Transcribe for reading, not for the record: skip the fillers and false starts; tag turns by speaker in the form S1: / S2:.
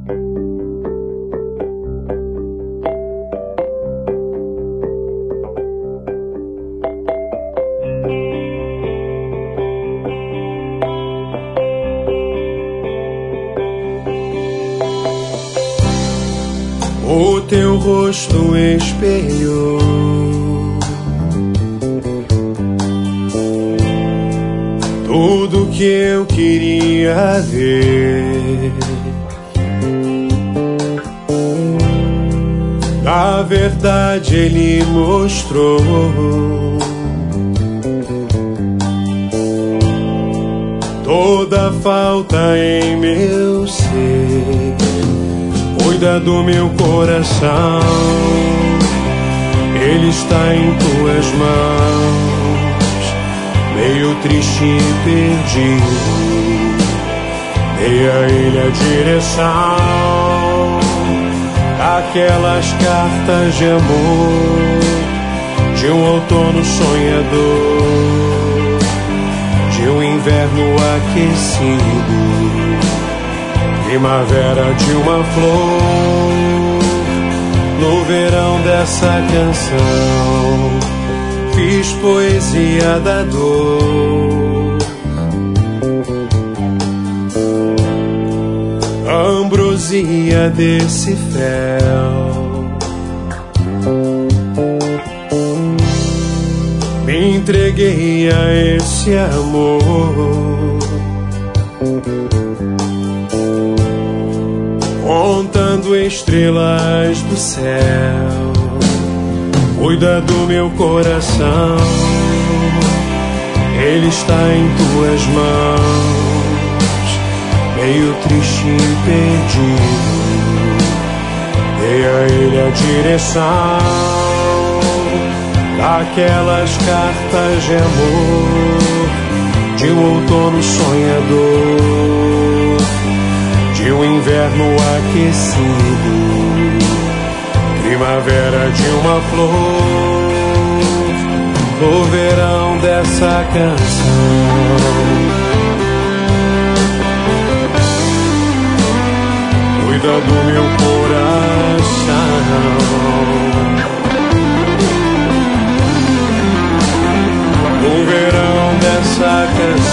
S1: O teu rosto espelhou tudo que eu queria ver. Na verdade ele mostrou toda falta em meu ser. Cuida do meu coração, ele está em tuas mãos. Meio triste e perdido, dei a ele a direção. Aquelas cartas de amor de um outono sonhador, de um inverno aquecido, primavera de uma flor. No verão dessa canção fiz poesia da dor, ambrosia desse fel. Me entreguei a esse amor, contando estrelas do céu. Cuida do meu coração, ele está em tuas mãos. Meio triste e perdido, dei a ele a direção. Daquelas cartas de amor de um outono sonhador, de um inverno aquecido, primavera de uma flor. No verão dessa canção cuida do meu coração. No verão dessa canção